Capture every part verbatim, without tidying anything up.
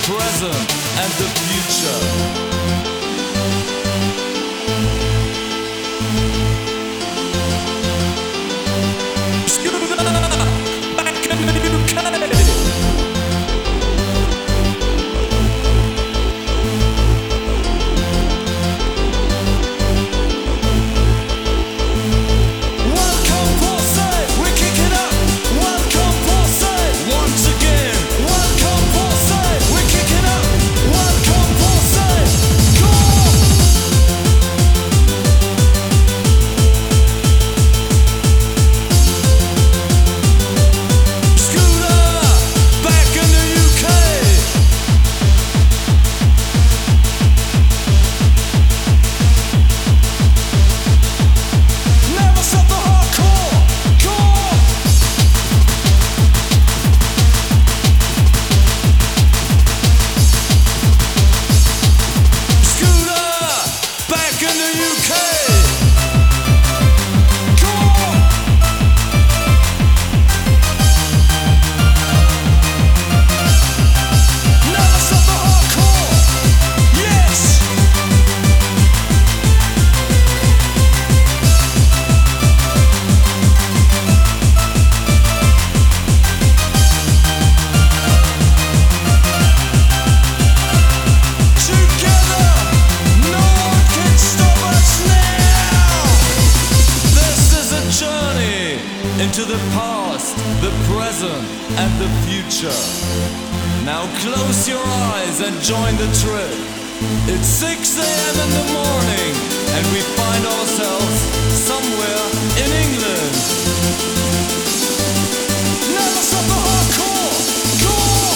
present, and the future. Into the past, the present, and the future. Now close your eyes and join the trip. It's six a m in the morning, and we find ourselves somewhere in England. Never stop the hardcore! Core!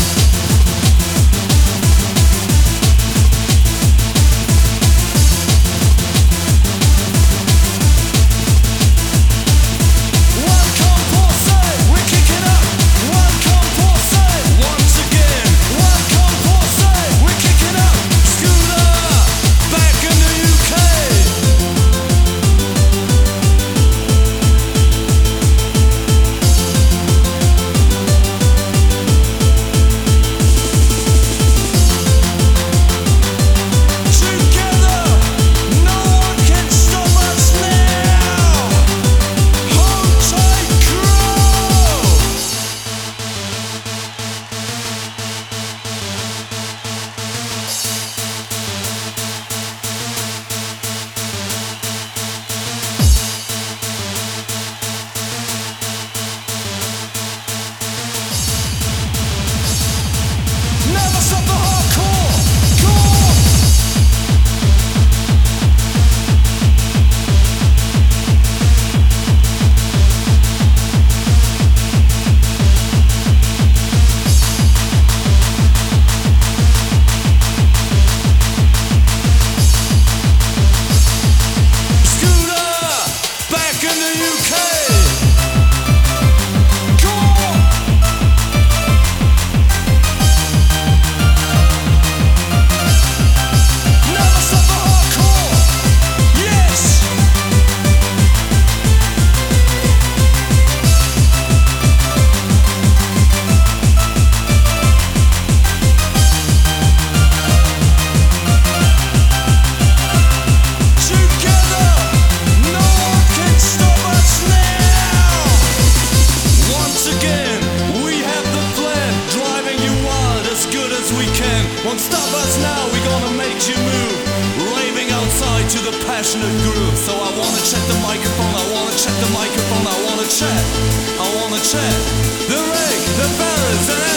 Won't stop us now, we're gonna make you move. Raving outside to the passionate groove. So I wanna check the microphone, I wanna check the microphone, I wanna check, I wanna check the rig, the barrels, and